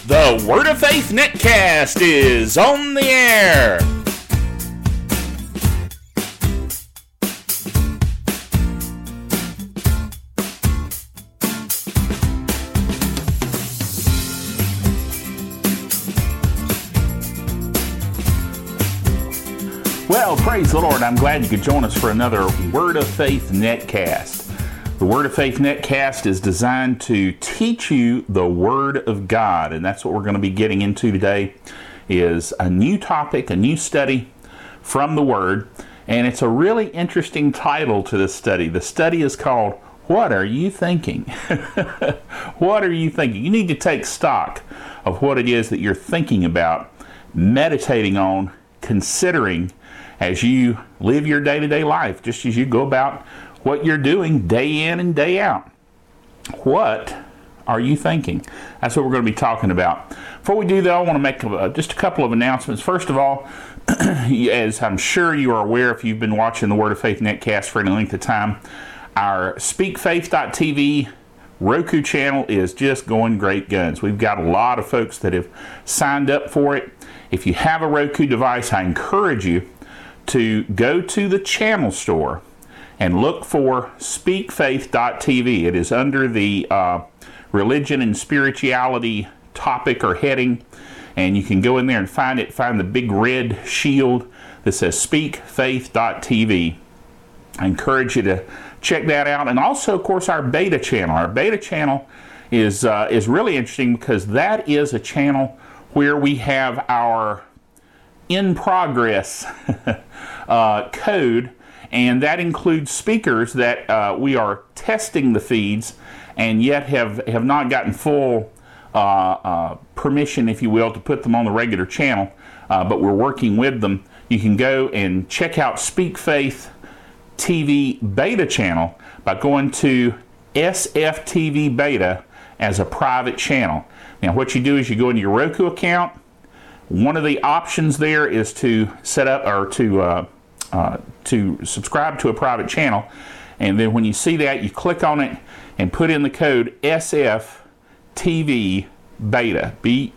The Word of Faith Netcast is on the air. Well, praise the Lord. I'm glad you could join us for another Word of Faith Netcast. The Word of Faith Netcast is designed to teach you the Word of God, and that's what we're going to be getting into today, is a new topic, a new study from the Word, and it's a really interesting title to this study. The study is called, What Are You Thinking? What are you thinking? You need to take stock of what it is that you're thinking about, meditating on, considering as you live your day-to-day life, just as you go about what you're doing day in and day out. What are you thinking? That's what we're going to be talking about. Before we do, though, I want to make just a couple of announcements. First of all, as I'm sure you are aware if you've been watching the Word of Faith Netcast for any length of time, our SpeakFaith.tv Roku channel is just going great guns. We've got a lot of folks that have signed up for it. If you have a Roku device, I encourage you to go to the channel store and look for SpeakFaith.tv. It is under the religion and spirituality topic or heading, and you can go in there and find the big red shield that says SpeakFaith.tv. I encourage you to check that out. And also, of course, our beta channel. Our beta channel is really interesting because that is a channel where we have our in progress code, and that includes speakers that we are testing the feeds and yet have not gotten full permission, if you will, to put them on the regular channel, but we're working with them. You can go and check out Speak Faith TV beta channel by going to SFTV beta as a private channel. Now what you do is you go into your Roku account. One of the options there is to set up or to subscribe to a private channel, and then when you see that, you click on it and put in the code SFTV beta,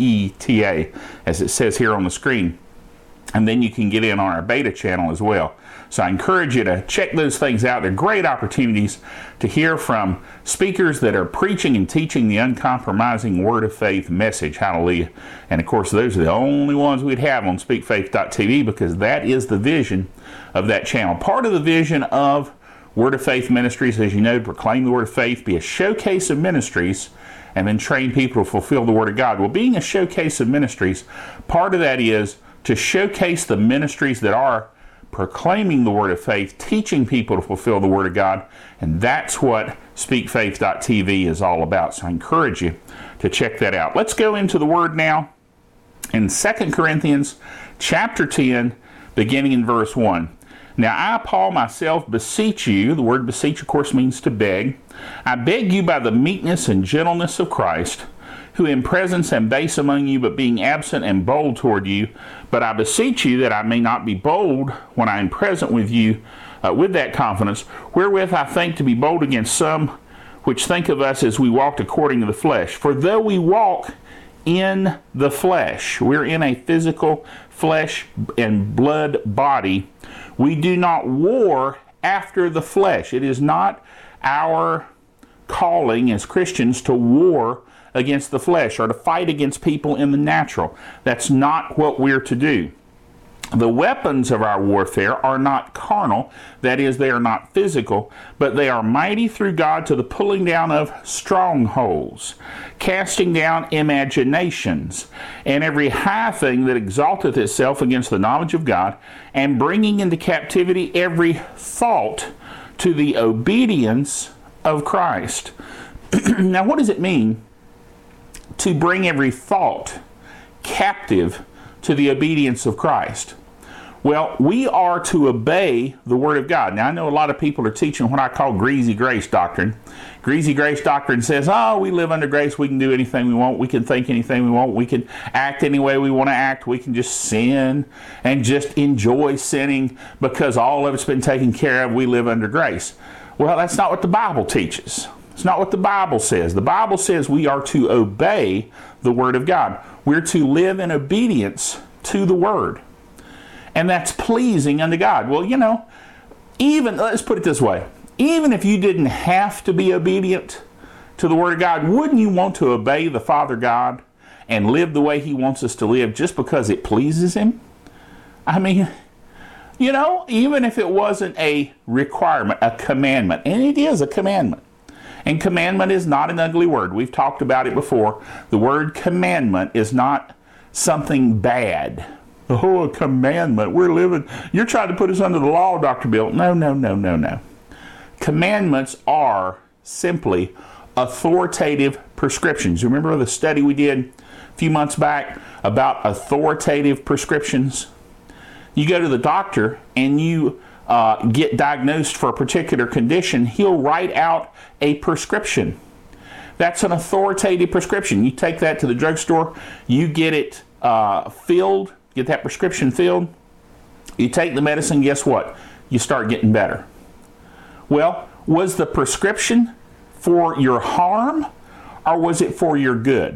BETA, as it says here on the screen, and then you can get in on our beta channel as well. So I encourage you to check those things out. They're great opportunities to hear from speakers that are preaching and teaching the uncompromising Word of Faith message. Hallelujah. And of course, those are the only ones we'd have on SpeakFaith.tv because that is the vision of that channel. Part of the vision of Word of Faith Ministries, as you know, to proclaim the Word of Faith, be a showcase of ministries, and then train people to fulfill the Word of God. Well, being a showcase of ministries, part of that is to showcase the ministries that are proclaiming the Word of Faith, teaching people to fulfill the Word of God, and that's what SpeakFaith.tv is all about. So I encourage you to check that out. Let's go into the Word now in 2 Corinthians chapter 10, beginning in verse 1. Now I, Paul, myself beseech you, the word beseech, of course, means to beg. I beg you by the meekness and gentleness of Christ, who in presence am base among you, but being absent am bold toward you. But I beseech you that I may not be bold when I am present with you, with that confidence, wherewith I think to be bold against some which think of us as we walked according to the flesh. For though we walk in the flesh, we're in a physical flesh and blood body, we do not war after the flesh. It is not our calling as Christians to war against the flesh or to fight against people in the natural. That's not what we're to do. The weapons of our warfare are not carnal, that is, they are not physical, but they are mighty through God to the pulling down of strongholds, casting down imaginations, and every high thing that exalteth itself against the knowledge of God, and bringing into captivity every thought to the obedience of Christ. Now, what does it mean to bring every thought captive to the obedience of Christ? Well, we are to obey the Word of God. Now, I know a lot of people are teaching what I call greasy grace doctrine. Greasy grace doctrine says, oh, we live under grace, we can do anything we want, we can think anything we want, we can act any way we want to act, we can just sin and just enjoy sinning because all of it's been taken care of, we live under grace. Well, that's not what the Bible teaches. It's not what the Bible says. The Bible says we are to obey the Word of God. We're to live in obedience to the Word. And that's pleasing unto God. Well, even, let's put it this way. Even if you didn't have to be obedient to the Word of God, wouldn't you want to obey the Father God and live the way He wants us to live just because it pleases Him? I mean, even if it wasn't a requirement, a commandment, and it is a commandment. And commandment is not an ugly word. We've talked about it before. The word commandment is not something bad. Oh, a commandment. You're trying to put us under the law, Dr. Bill. No. Commandments are simply authoritative prescriptions. Remember the study we did a few months back about authoritative prescriptions? You go to the doctor and you get diagnosed for a particular condition, he'll write out a prescription. That's an authoritative prescription. You take that to the drugstore, you get it filled, get that prescription filled, you take the medicine, guess what? You start getting better. Well, was the prescription for your harm or was it for your good?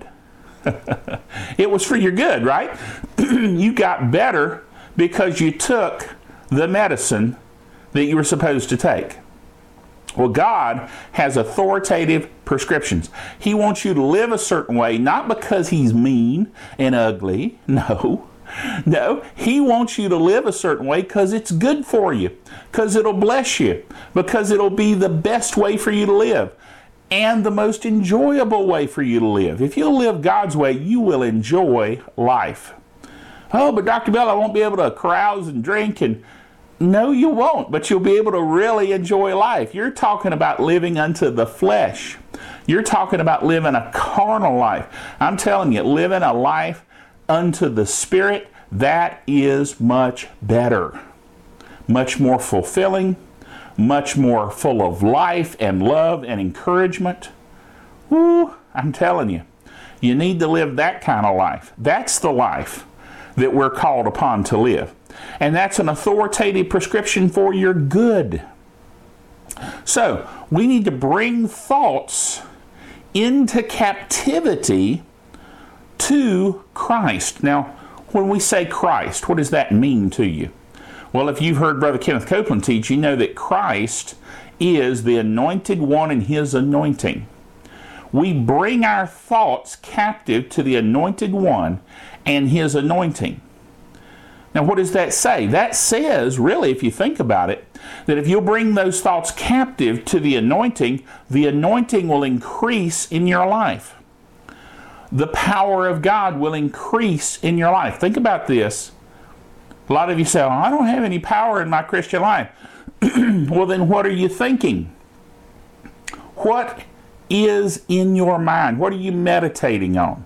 It was for your good, right? You got better because you took the medicine that you were supposed to take. Well, God has authoritative prescriptions. He wants you to live a certain way, not because He's mean and ugly. No, He wants you to live a certain way because it's good for you, because it'll bless you, because it'll be the best way for you to live and the most enjoyable way for you to live. If you'll live God's way, you will enjoy life. Oh, but Dr. Bell, I won't be able to carouse and drink. And no, you won't, but you'll be able to really enjoy life. You're talking about living unto the flesh. You're talking about living a carnal life. I'm telling you, living a life unto the Spirit, that is much better. Much more fulfilling, much more full of life and love and encouragement. Woo, I'm telling you, you need to live that kind of life. That's the life that we're called upon to live. And that's an authoritative prescription for your good. So, we need to bring thoughts into captivity to Christ. Now, when we say Christ, what does that mean to you? Well, if you've heard Brother Kenneth Copeland teach, you know that Christ is the anointed one and His anointing. We bring our thoughts captive to the anointed one and His anointing. Now, what does that say? That says, really, if you think about it, that if you'll bring those thoughts captive to the anointing will increase in your life. The power of God will increase in your life. Think about this. A lot of you say, I don't have any power in my Christian life. Well, then what are you thinking? What is in your mind? What are you meditating on?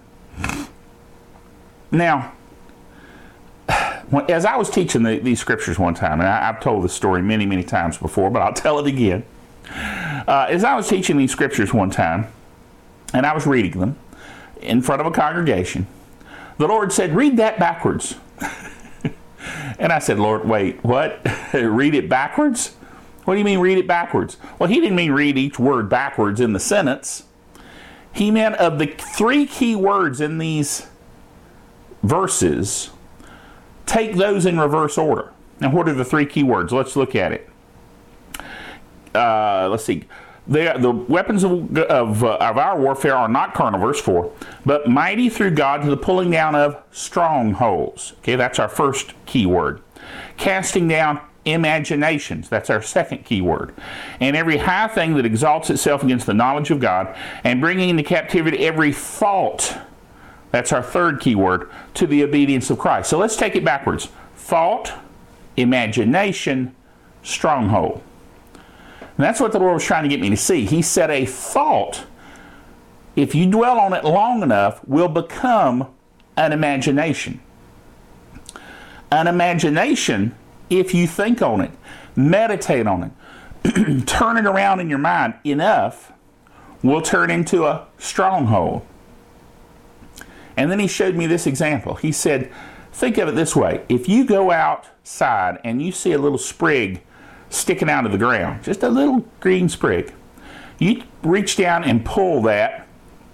Now, as I was teaching these scriptures one time, and I've told this story many, many times before, but I'll tell it again. As I was teaching these scriptures one time, and I was reading them in front of a congregation, the Lord said, read that backwards. And I said, Lord, wait, what? Read it backwards? What do you mean read it backwards? Well, He didn't mean read each word backwards in the sentence. He meant of the 3 key words in these verses, take those in reverse order. Now, what are the 3 key words? Let's look at it. Let's see. The weapons of our warfare are not carnal, verse 4, but mighty through God to the pulling down of strongholds. Okay, that's our first key word. Casting down imaginations. That's our second key word. And every high thing that exalts itself against the knowledge of God, and bringing into captivity every thought. That's our third key word, to the obedience of Christ. So let's take it backwards. Thought, imagination, stronghold. And that's what the Lord was trying to get me to see. He said a thought, if you dwell on it long enough, will become an imagination. An imagination, if you think on it, meditate on it, turn it around in your mind enough, will turn into a stronghold. And then He showed me this example. He said, think of it this way. If you go outside and you see a little sprig sticking out of the ground, just a little green sprig, You reach down and pull that,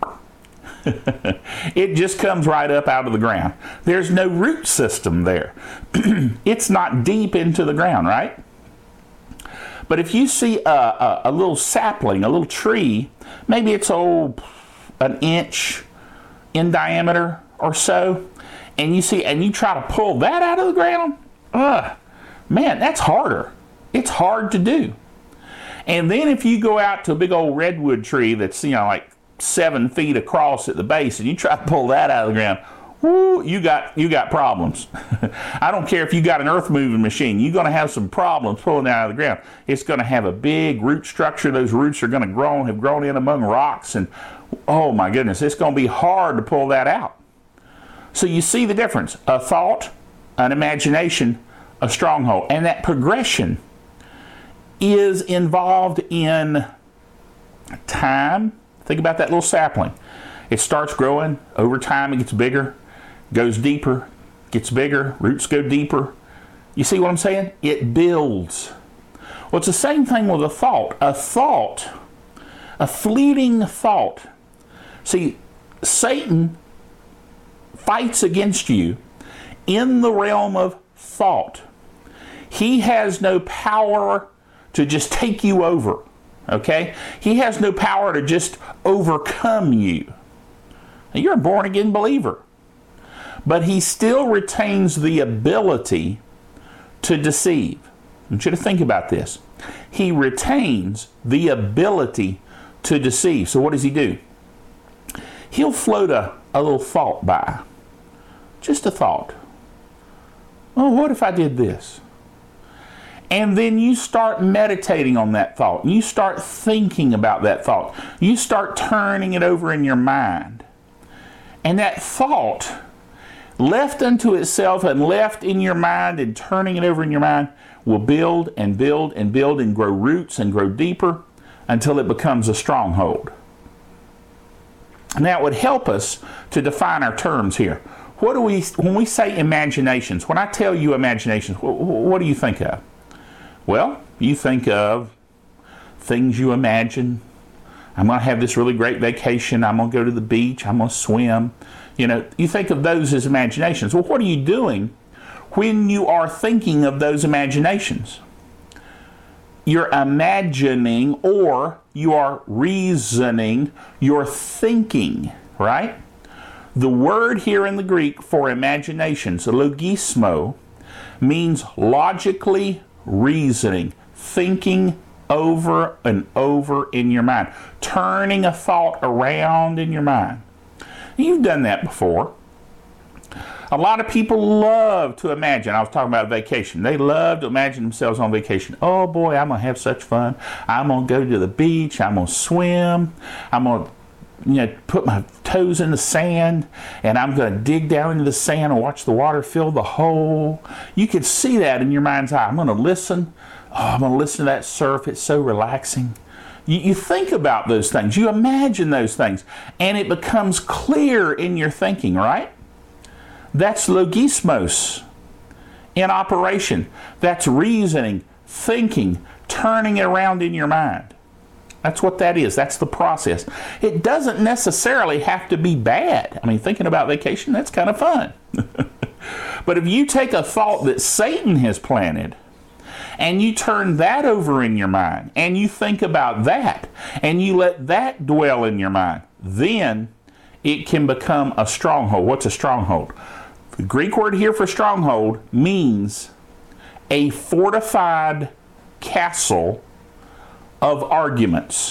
it just comes right up out of the ground. There's no root system there. It's not deep into the ground, right? But if you see a little sapling, a little tree, maybe it's an inch in diameter or so, and you try to pull that out of the ground, man, that's harder. It's hard to do. And then if you go out to a big old redwood tree that's, like 7 feet across at the base, and you try to pull that out of the ground, whoo, you got problems. I don't care if you got an earth moving machine, you're going to have some problems pulling it out of the ground. It's going to have a big root structure. Those roots are going to have grown in among rocks, and oh my goodness, it's going to be hard to pull that out. So you see the difference. A thought, an imagination, a stronghold. And that progression is involved in time. Think about that little sapling. It starts growing. Over time, it gets bigger, goes deeper, gets bigger, roots go deeper. You see what I'm saying? It builds. Well, it's the same thing with a thought. A fleeting thought. See, Satan fights against you in the realm of thought. He has no power to just take you over. Okay? He has no power to just overcome you. Now, you're a born-again believer. But he still retains the ability to deceive. I want you to think about this. He retains the ability to deceive. So what does he do? He'll float a little thought by. Just a thought. Oh, what if I did this? And then you start meditating on that thought. You start thinking about that thought. You start turning it over in your mind. And that thought, left unto itself and left in your mind and turning it over in your mind, will build and build and build and grow roots and grow deeper until it becomes a stronghold. Now, it would help us to define our terms here. When we say imaginations, when I tell you imaginations, what do you think of? Well, you think of things you imagine. I'm going to have this really great vacation. I'm going to go to the beach. I'm going to swim. You think of those as imaginations. Well, what are you doing when you are thinking of those imaginations? You're imagining, or you are reasoning, you're thinking, right? The word here in the Greek for imaginations, logismo, means logically reasoning, thinking over and over in your mind, turning a thought around in your mind. You've done that before. A lot of people love to imagine. I was talking about vacation. They love to imagine themselves on vacation. Oh boy, I'm going to have such fun. I'm going to go to the beach. I'm going to swim. I'm going to put my toes in the sand, and I'm going to dig down into the sand and watch the water fill the hole. You can see that in your mind's eye. I'm going to listen. I'm going to listen to that surf. It's so relaxing. You think about those things. You imagine those things, and it becomes clear in your thinking, right? That's logismos in operation. That's reasoning, thinking, turning it around in your mind. That's what that is. That's the process. It doesn't necessarily have to be bad. I mean, thinking about vacation, that's kind of fun. But if you take a thought that Satan has planted, and you turn that over in your mind, and you think about that, and you let that dwell in your mind, then it can become a stronghold. What's a stronghold? The Greek word here for stronghold means a fortified castle of arguments.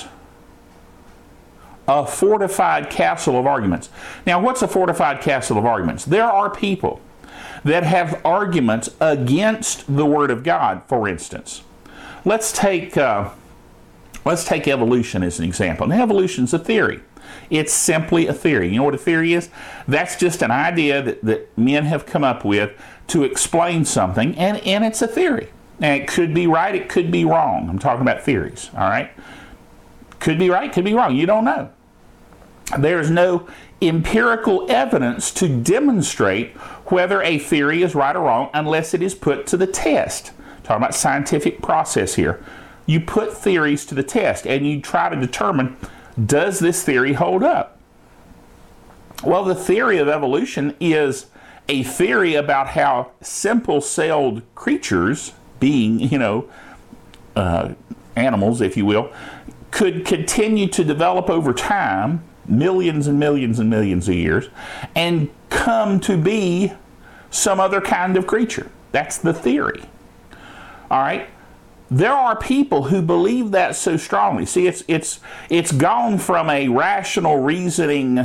A fortified castle of arguments. Now, what's a fortified castle of arguments? There are people that have arguments against the Word of God, for instance. Let's take evolution as an example. Now, evolution's a theory. It's simply a theory. You know what a theory is? That's just an idea that men have come up with to explain something, and it's a theory. And it could be right, it could be wrong. I'm talking about theories, all right? Could be right, could be wrong. You don't know. There's no empirical evidence to demonstrate whether a theory is right or wrong unless it is put to the test. Talking about scientific process here. you put theories to the test and you try to determine, does this theory hold up? Well, the theory of evolution is a theory about how simple-celled creatures, being, animals, if you will, could continue to develop over time, millions and millions and millions of years, and come to be some other kind of creature. That's the theory. All right? There are people who believe that so strongly. See, it's gone from a rational reasoning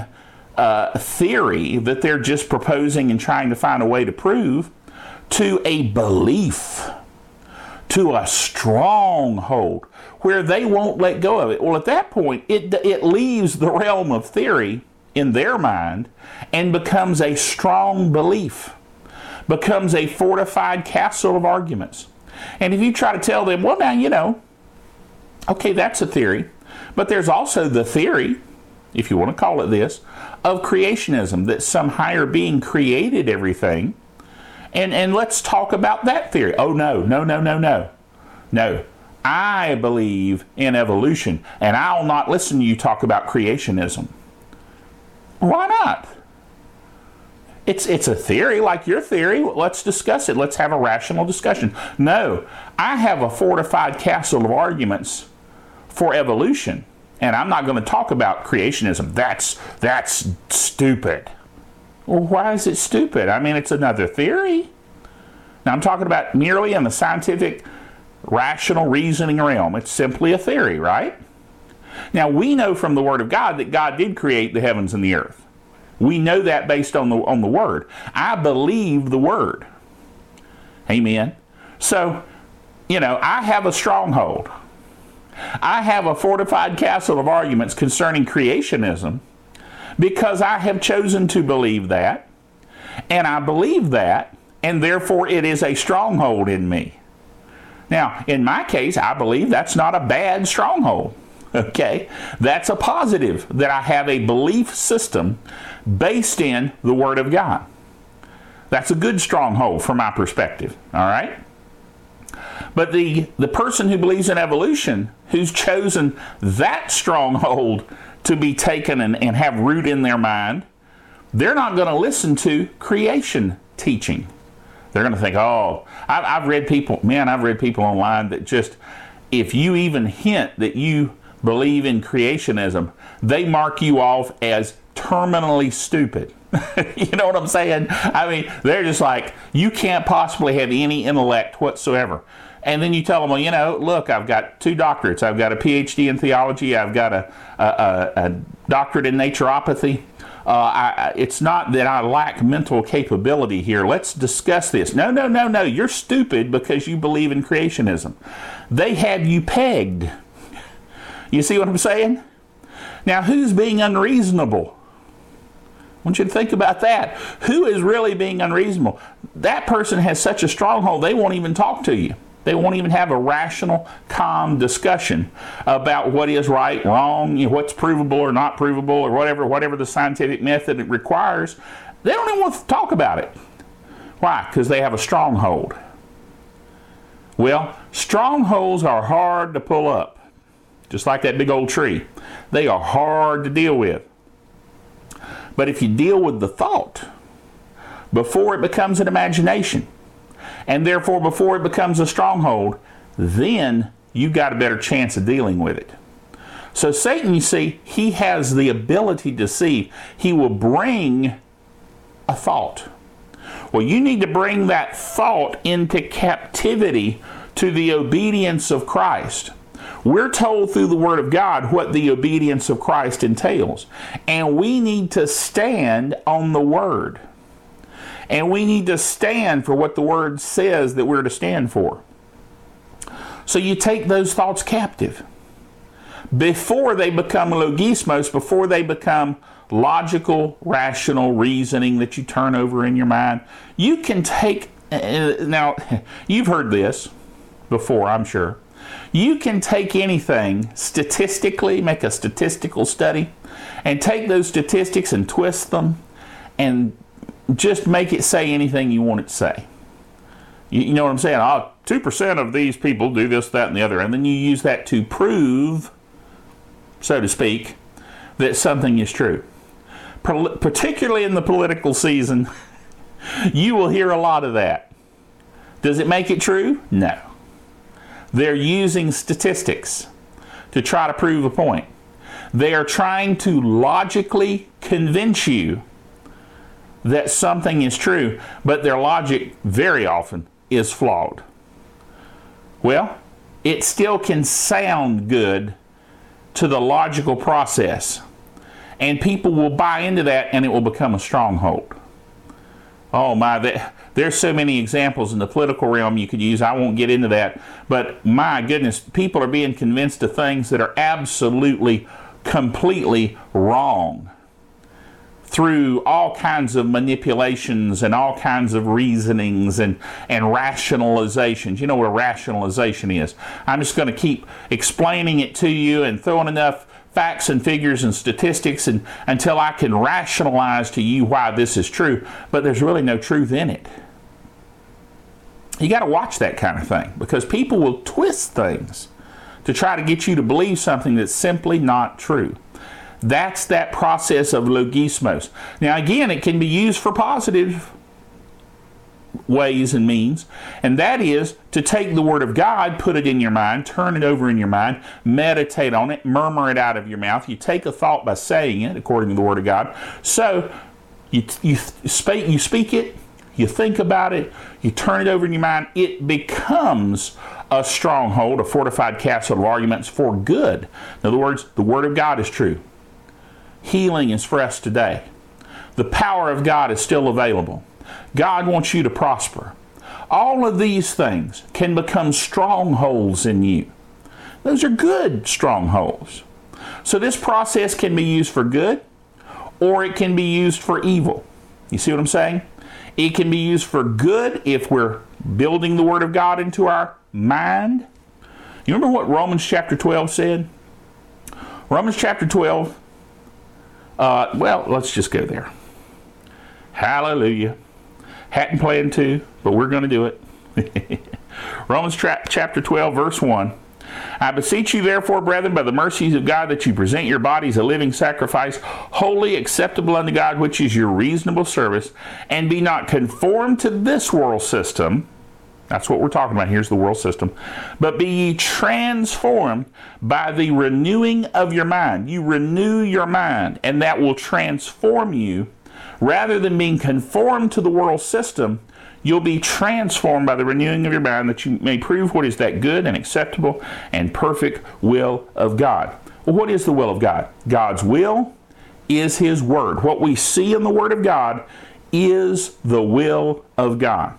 theory that they're just proposing and trying to find a way to prove, to a belief, to a stronghold where they won't let go of it. Well, at that point, it leaves the realm of theory in their mind and becomes a strong belief, becomes a fortified castle of arguments. And if you try to tell them, well, now, okay, that's a theory, but there's also the theory, if you want to call it this, of creationism, that some higher being created everything. And let's talk about that theory. Oh, no. No. I believe in evolution, and I'll not listen to you talk about creationism. Why not? It's a theory like your theory. Let's discuss it. Let's have a rational discussion. No, I have a fortified castle of arguments for evolution, and I'm not going to talk about creationism. That's stupid. Well, why is it stupid? I mean, it's another theory. Now, I'm talking about merely in the scientific, rational reasoning realm. It's simply a theory, right? Now, we know from the Word of God that God did create the heavens and the earth. We know that based on the Word. I believe the Word. Amen. So, I have a stronghold. I have a fortified castle of arguments concerning creationism because I have chosen to believe that, and I believe that, and therefore it is a stronghold in me. Now, in my case, I believe that's not a bad stronghold. Okay? That's a positive, that I have a belief system based in the Word of God. That's a good stronghold from my perspective. All right? But the person who believes in evolution, who's chosen that stronghold to be taken and have root in their mind, they're not going to listen to creation teaching. They're going to think, oh, I've read people online that just, if you even hint that you believe in creationism, they mark you off as terminally stupid. You know what I'm saying? I mean, they're just like, you can't possibly have any intellect whatsoever. And then you tell them, well, look, I've got 2 doctorates. I've got a PhD in theology. I've got a doctorate in naturopathy. It's not that I lack mental capability here. Let's discuss this. No. You're stupid because you believe in creationism. They have you pegged. You see what I'm saying? Now, who's being unreasonable? I want you to think about that. Who is really being unreasonable? That person has such a stronghold, they won't even talk to you. They won't even have a rational, calm discussion about what is right, wrong, what's provable or not provable, or whatever the scientific method it requires. They don't even want to talk about it. Why? Because they have a stronghold. Well, strongholds are hard to pull up, just like that big old tree. They are hard to deal with. But if you deal with the thought before it becomes an imagination, and therefore before it becomes a stronghold, then you've got a better chance of dealing with it. So Satan, you see, he has the ability to deceive. He will bring a thought. Well, you need to bring that thought into captivity to the obedience of Christ. We're told through the Word of God what the obedience of Christ entails. And we need to stand on the Word. And we need to stand for what the Word says that we're to stand for. So you take those thoughts captive. Before they become logismos, before they become logical, rational reasoning that you turn over in your mind, you can take, now, you've heard this before, I'm sure. You can take anything statistically, make a statistical study, and take those statistics and twist them and just make it say anything you want it to say. You know what I'm saying? 2% of these people do this, that, and the other. And then you use that to prove, so to speak, that something is true. Particularly in the political season, you will hear a lot of that. Does it make it true? No. They're using statistics to try to prove a point. They are trying to logically convince you that something is true, but their logic very often is flawed. Well, it still can sound good to the logical process, and people will buy into that, and it will become a stronghold. Oh my, there's so many examples in the political realm you could use. I won't get into that, but my goodness, people are being convinced of things that are absolutely, completely wrong through all kinds of manipulations and all kinds of reasonings and rationalizations. You know what a rationalization is. I'm just going to keep explaining it to you and throwing enough facts and figures and statistics until I can rationalize to you why this is true, but there's really no truth in it. You got to watch that kind of thing, because people will twist things to try to get you to believe something that's simply not true. That's that process of logismos. Now again, it can be used for positive ways and means, and that is to take the Word of God, put it in your mind, turn it over in your mind, meditate on it, murmur it out of your mouth. You take a thought by saying it according to the Word of God. So you speak it, you think about it, you turn it over in your mind, it becomes a stronghold, a fortified castle of arguments for good. In other words, the Word of God is true. Healing is for us today. The power of God is still available. God wants you to prosper. All of these things can become strongholds in you. Those are good strongholds. So this process can be used for good, or it can be used for evil. You see what I'm saying? It can be used for good if we're building the Word of God into our mind. You remember what Romans chapter 12 said? Romans chapter 12, well, let's just go there. Hallelujah. Hadn't planned to, but we're going to do it. Romans chapter 12, verse 1. I beseech you therefore, brethren, by the mercies of God, that you present your bodies a living sacrifice, wholly acceptable unto God, which is your reasonable service, and be not conformed to this world system. That's what we're talking about. Here's the world system. But be ye transformed by the renewing of your mind. You renew your mind, and that will transform you. Rather than being conformed to the world system, you'll be transformed by the renewing of your mind, that you may prove what is that good and acceptable and perfect will of God. Well, what is the will of God? God's will is His Word. What we see in the Word of God is the will of God.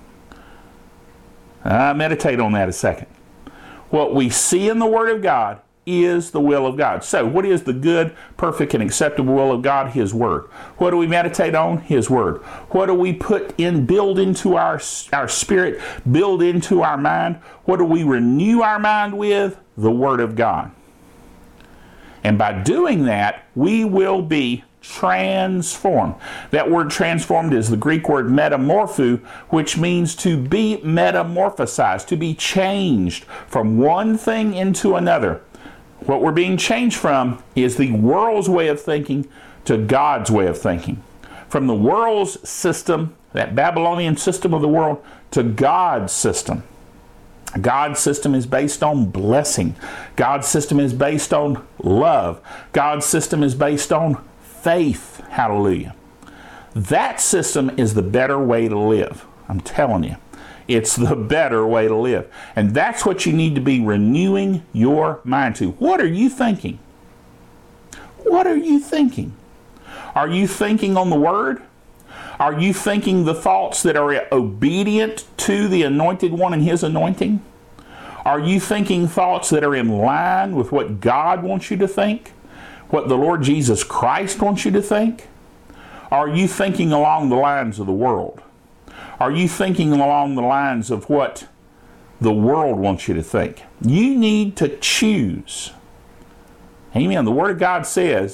Meditate on that a second. What we see in the Word of God is the will of God. So, what is the good, perfect, and acceptable will of God? His Word. What do we meditate on? His Word. What do we build into our spirit, build into our mind? What do we renew our mind with? The Word of God. And by doing that, we will be transformed. That word transformed is the Greek word metamorpho, which means to be metamorphosized, to be changed from one thing into another. What we're being changed from is the world's way of thinking to God's way of thinking. From the world's system, that Babylonian system of the world, to God's system. God's system is based on blessing. God's system is based on love. God's system is based on faith. Hallelujah. That system is the better way to live. I'm telling you. It's the better way to live. And that's what you need to be renewing your mind to. What are you thinking? What are you thinking? Are you thinking on the Word? Are you thinking the thoughts that are obedient to the Anointed One and His anointing? Are you thinking thoughts that are in line with what God wants you to think? What the Lord Jesus Christ wants you to think? Are you thinking along the lines of the world? Are you thinking along the lines of what the world wants you to think? You need to choose. Amen. The Word of God says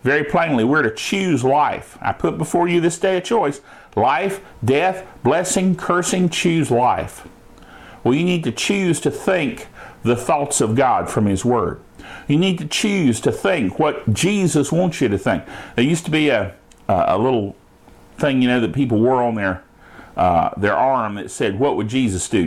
very plainly, we're to choose life. I put before you this day a choice. Life, death, blessing, cursing, choose life. Well, you need to choose to think the thoughts of God from His Word. You need to choose to think what Jesus wants you to think. There used to be a little thing, that people wore on their arm that said, "What would Jesus do?"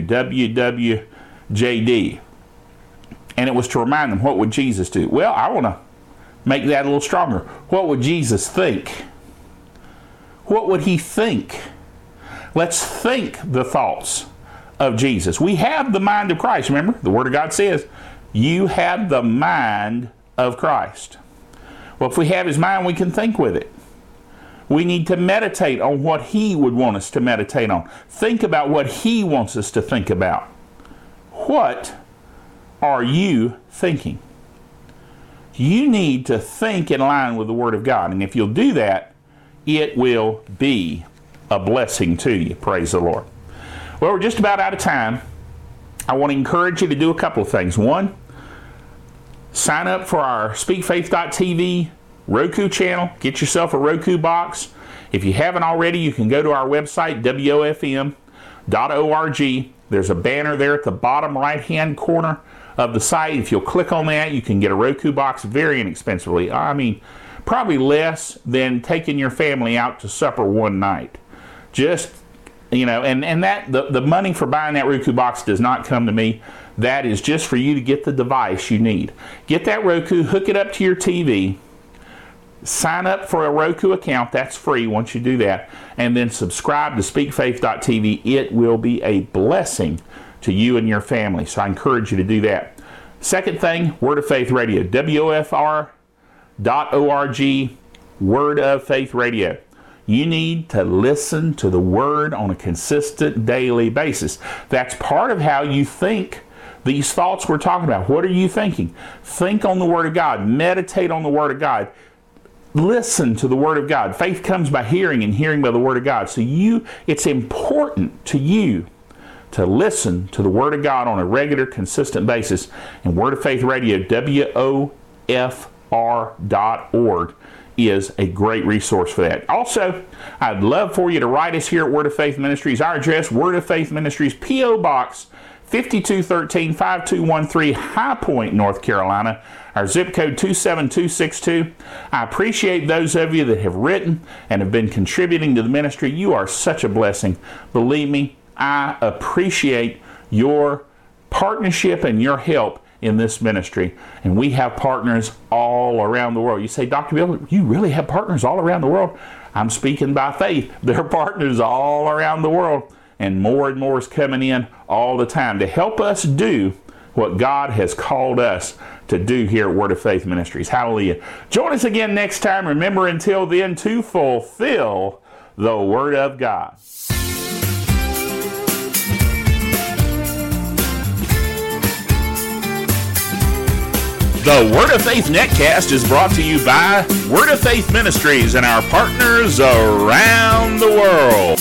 WWJD. And it was to remind them, what would Jesus do? Well, I want to make that a little stronger. What would Jesus think? What would He think? Let's think the thoughts of Jesus. We have the mind of Christ. Remember, the Word of God says, you have the mind of Christ. Well, if we have His mind, we can think with it. We need to meditate on what He would want us to meditate on. Think about what He wants us to think about. What are you thinking? You need to think in line with the Word of God. And if you'll do that, it will be a blessing to you. Praise the Lord. Well, we're just about out of time. I want to encourage you to do a couple of things. One, sign up for our SpeakFaith.tv Roku channel. Get yourself a Roku box. If you haven't already, you can go to our website, wofm.org. There's a banner there at the bottom right-hand corner of the site. If you'll click on that, you can get a Roku box very inexpensively. I mean, probably less than taking your family out to supper one night. Just, and that the money for buying that Roku box does not come to me. That is just for you to get the device you need. Get that Roku, hook it up to your TV, sign up for a Roku account. That's free once you do that. And then subscribe to SpeakFaith.tv. It will be a blessing to you and your family. So I encourage you to do that. Second thing, Word of Faith Radio. WOFR.org, Word of Faith Radio. You need to listen to the Word on a consistent daily basis. That's part of how you think these thoughts we're talking about. What are you thinking? Think on the Word of God. Meditate on the Word of God. Listen to the Word of God. Faith comes by hearing, and hearing by the Word of God. So it's important to you to listen to the Word of God on a regular, consistent basis. And Word of Faith Radio, WOFR.org, is a great resource for that. Also, I'd love for you to write us here at Word of Faith Ministries. Our address, Word of Faith Ministries, P.O. Box 5213, 5213, High Point, North Carolina. Our zip code 27262. I appreciate those of you that have written and have been contributing to the ministry. You are such a blessing. Believe me, I appreciate your partnership and your help in this ministry. And we have partners all around the world. You say, Dr. Bill, you really have partners all around the world? I'm speaking by faith. There are partners all around the world. And more is coming in all the time to help us do what God has called us to do here at Word of Faith Ministries. Hallelujah. Join us again next time. Remember, until then, to fulfill the Word of God. The Word of Faith Netcast is brought to you by Word of Faith Ministries and our partners around the world.